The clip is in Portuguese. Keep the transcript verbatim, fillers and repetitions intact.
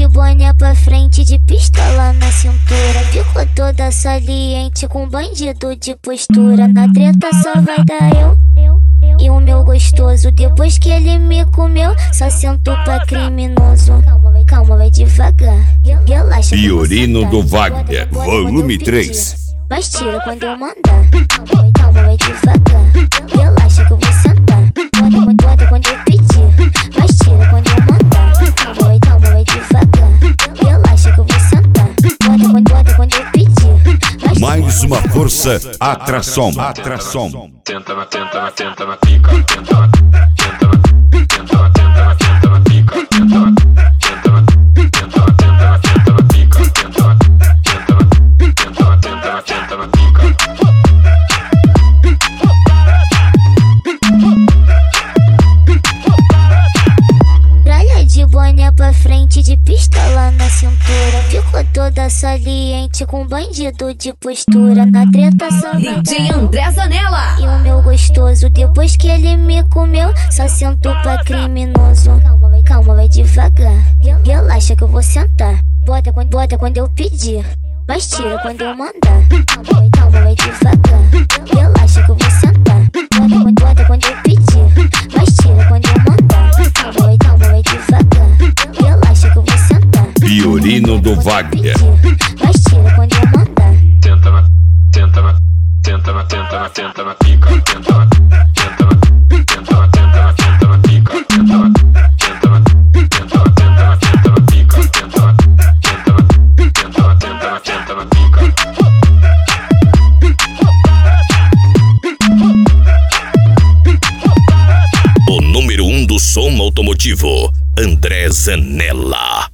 de boné pra frente, de pistola na cintura. Ficou toda saliente com bandido de postura. Na treta só vai dar eu e o meu gostoso. Depois que ele me comeu, só sentou pra criminoso. Calma, vai, calma, vai devagar. Relaxa. Fiorino do Wagner, volume três. Mas tira quando eu mandar. Calma, vai, calma, vai devagar. Relaxa que eu vou sentar. Bota, bota, bota quando eu pedir. Mas tira quando eu mandar. Calma, vai, calma, vai devagar. Relaxa que eu vou sentar. Bota, bota, bota quando eu pedir. Mais uma força, atração, atração. Tenta na, tenta na, tenta na pica. Tenta na, tenta na, tenta na, tenta na, tenta na pica. Tenta na, tenta na, tenta na, tenta na, tenta na pica. Tenta na, tenta na, tenta na, tenta na, tenta na pica. Tralha de boné pra frente, de pistola na cintura. Ficou toda saliente com bandido de postura. Na treta só vai D J dar André Zanella e o meu gostoso. Depois que ele me comeu, só sentou pra criminoso. Calma, vai, calma, vai devagar. Relaxa que eu vou sentar. Bota quando, bota quando eu pedir. Mas tira quando eu mandar. Calma, vai, calma, vai devagar. Relaxa que eu vou sentar. Bota quando, bota quando eu pedir. Mas tira quando eu mandar. Calma, vai, calma, vai devagar. Relaxa que eu vou sentar. Fiorino do Wagner. Mas tira quando eu mandar. Tenta na, tenta na, tenta na, tenta na, tenta na pica. Tenta na, tenta na, tenta na, tenta na, tenta na pica. Tenta na, tenta na, tenta na, tenta na, tenta na pica. Tenta na, tenta na, tenta na, tenta na, tenta na pica. O número um do som automotivo, André Zanella.